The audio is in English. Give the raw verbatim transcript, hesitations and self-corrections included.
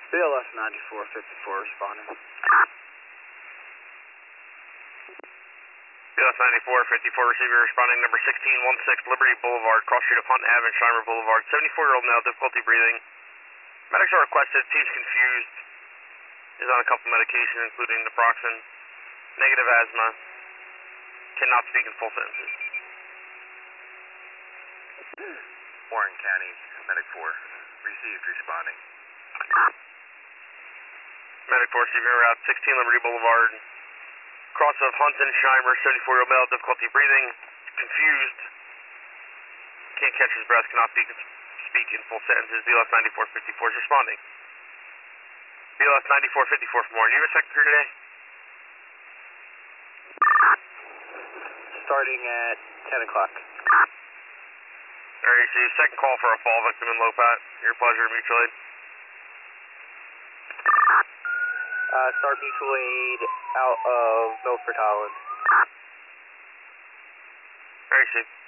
B L S ninety-four fifty-four responding. B L S ninety-four fifty-four receiver responding, number sixteen one six Liberty Boulevard, cross street of Hunt Avenue, Schleimer Boulevard, seventy-four year old male, difficulty breathing. Medics are requested, seems confused, is on a couple medications including naproxen, negative asthma, cannot speak in full sentences. Warren County, Medic four, received, responding. Medic four receiving route sixteen Liberty Boulevard, cross of Hunt and Schleimer, seventy-four year old male, difficulty breathing, confused, can't catch his breath, cannot speak, speak in full sentences. B L S ninety-four fifty-four is responding. B L S ninety-four fifty-four for more. Do you have a second crew today? Starting at ten o'clock. Alright, so your second call for a fall victim in Lopat. Your pleasure, mutual aid. Uh, start mutual aid out of Milford, Holland. Alright, see.